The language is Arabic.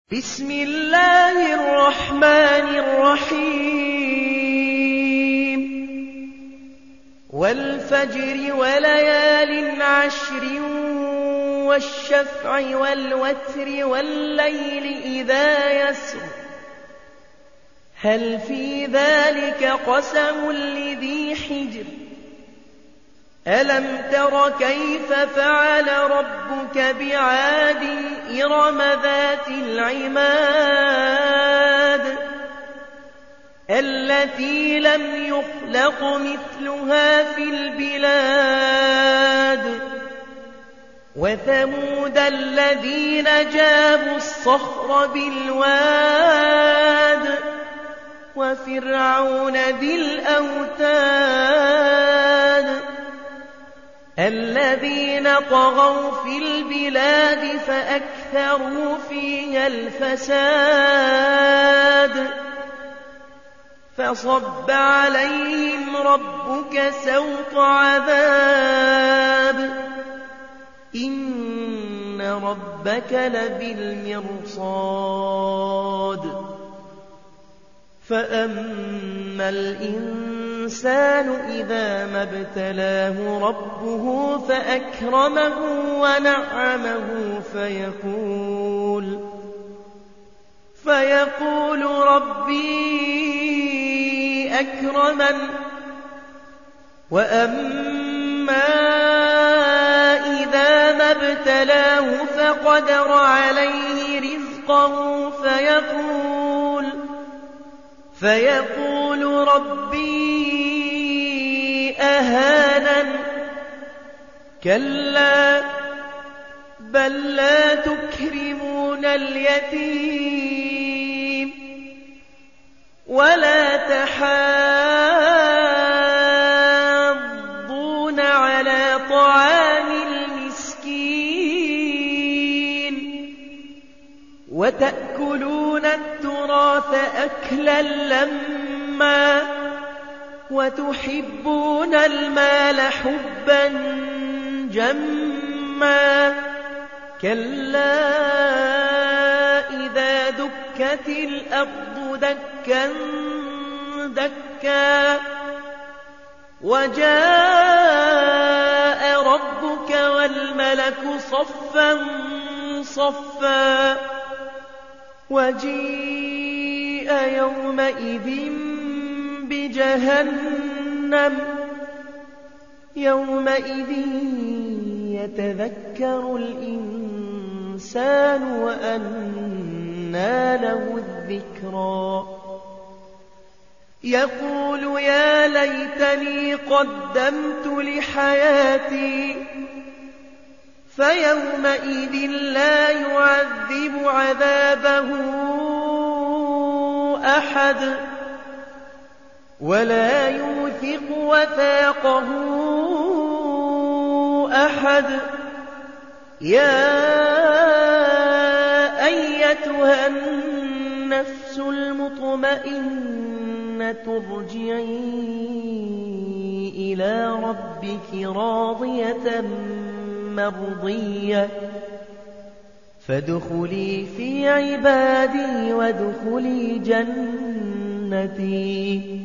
بسم الله الرحمن الرحيم والفجر وليال عشر والشفع والوتر والليل إذا يسر هل في ذلك قسم لذي حجر ألم تر كيف فعل ربك بعاد إرم ذات العماد التي لم يخلق مثلها في البلاد وثمود الذين جابوا الصخر بالواد وفرعون ذي الأوتاد الذين طغوا في البلاد فأكثروا فيها الفساد فصب عليهم ربك سوط عذاب إن ربك لبالمرصاد فأما الإنسان إذا ما ابتلاه ربه فأكرمه ونعمه فيقول ربي أكرمن وأما إذا ما ابتلاه فقدر عليه رزقه فيقول ربي أهانن كلا بل لا تكرمون اليتيم ولا تحاضون على طعام المسكين وتأكلون التراث أكلا لما وتحبون المال حبا جما كلا إذا دكت الأرض دكا دكا وجاء ربك والملك صفا صفا وجيء يومئذ بجهنم يومئذ يتذكر الإنسان وأنى له الذكرى يقول يا ليتني قدمت لحياتي فيومئذ لا يعذب عذابه أحد ولا يوثق وثاقه أحد يا أيتها النفس المطمئنة ارجعي إلى ربك راضية مرضية فادخلي في عبادي وادخلي جنتي